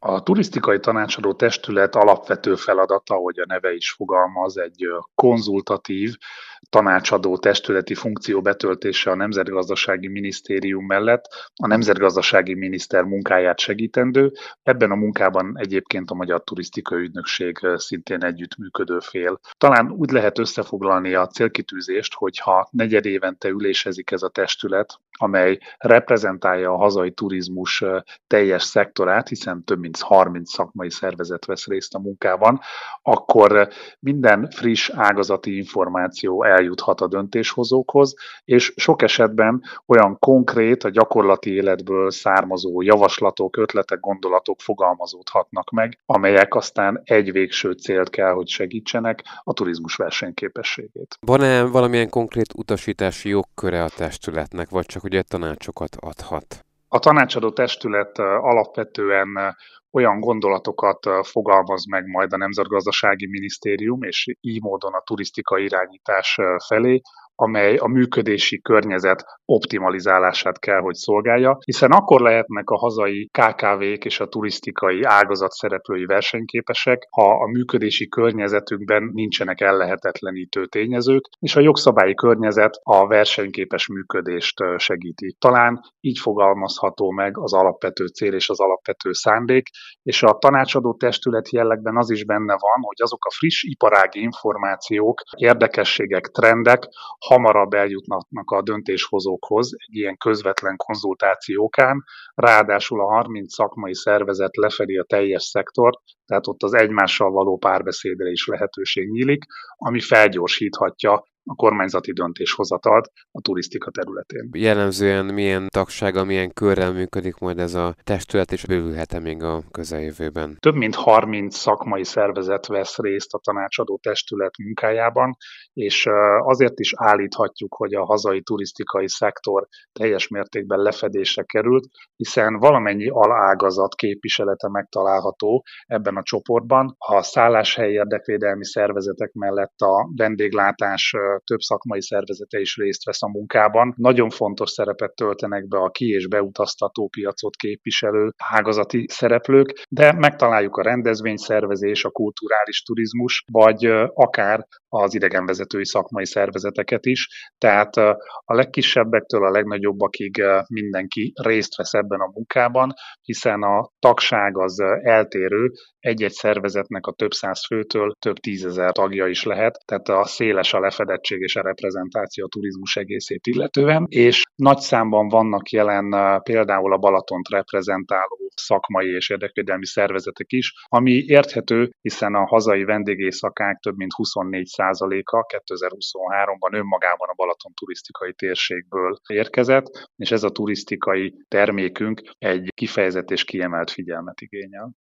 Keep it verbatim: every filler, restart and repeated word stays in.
A turisztikai tanácsadó testület alapvető feladata, ahogy a neve is fogalmaz, egy konzultatív, tanácsadó testületi funkció betöltése a Nemzetgazdasági Minisztérium mellett, a nemzetgazdasági miniszter munkáját segítendő. Ebben a munkában egyébként a Magyar Turisztikai Ügynökség szintén együttműködő fél. Talán úgy lehet összefoglalni a célkitűzést, hogyha negyedévente ülésezik ez a testület, amely reprezentálja a hazai turizmus teljes szektorát, hiszen több mint harminc szakmai szervezet vesz részt a munkában, akkor minden friss ágazati információ eljuthat a döntéshozókhoz, és sok esetben olyan konkrét, a gyakorlati életből származó javaslatok, ötletek, gondolatok fogalmazódhatnak meg, amelyek aztán egy végső célt kell, hogy segítsenek, a turizmus versenyképességét. Van-e valamilyen konkrét utasítási jogköre a testületnek, vagy csak ugye tanácsokat adhat? A tanácsadó testület alapvetően olyan gondolatokat fogalmaz meg majd a Nemzetgazdasági Minisztérium, és így módon a turisztikai irányítás felé, amely a működési környezet optimalizálását kell, hogy szolgálja, hiszen akkor lehetnek a hazai ká ká vék és a turisztikai ágazat szereplői versenyképesek, ha a működési környezetükben nincsenek ellehetetlenítő tényezők, és a jogszabályi környezet a versenyképes működést segíti. Talán így fogalmazható meg az alapvető cél és az alapvető szándék, és a tanácsadó testület jellegben az is benne van, hogy azok a friss iparági információk, érdekességek, trendek hamarabb eljutnak a döntéshozókhoz egy ilyen közvetlen konzultációkán, ráadásul a harminc szakmai szervezet lefedi a teljes szektort, tehát ott az egymással való párbeszédre is lehetőség nyílik, ami felgyorsíthatja a kormányzati döntéshozatalt a turisztika területén. Jellemzően milyen tagsága, milyen körrel működik majd ez a testület, és bővülhet-e még a közeljövőben? Több mint harminc szakmai szervezet vesz részt a tanácsadó testület munkájában, és azért is állíthatjuk, hogy a hazai turisztikai szektor teljes mértékben lefedésre került, hiszen valamennyi alágazat képviselete megtalálható ebben a csoportban. A szálláshelyi érdekvédelmi szervezetek mellett a vendéglátás több szakmai szervezete is részt vesz a munkában. Nagyon fontos szerepet töltenek be a ki- és beutaztató piacot képviselő ágazati szereplők, de megtaláljuk a rendezvényszervezés, a kulturális turizmus, vagy akár az idegenvezetői szakmai szervezeteket is. Tehát a legkisebbektől a legnagyobbakig mindenki részt vesz ebben a munkában, hiszen a tagság az eltérő, egy-egy szervezetnek a több száz főtől több tízezer tagja is lehet, tehát a széles a lefedettség és a reprezentáció a turizmus egészét illetően, és nagy számban vannak jelen például a Balatont reprezentáló szakmai és érdekvédelmi szervezetek is, ami érthető, hiszen a hazai vendégészakák több mint huszonnégy százaléka kétezer-huszonháromban önmagában a Balaton turisztikai térségből érkezett, és ez a turisztikai termékünk egy kifejezett és kiemelt figyelmet igényel.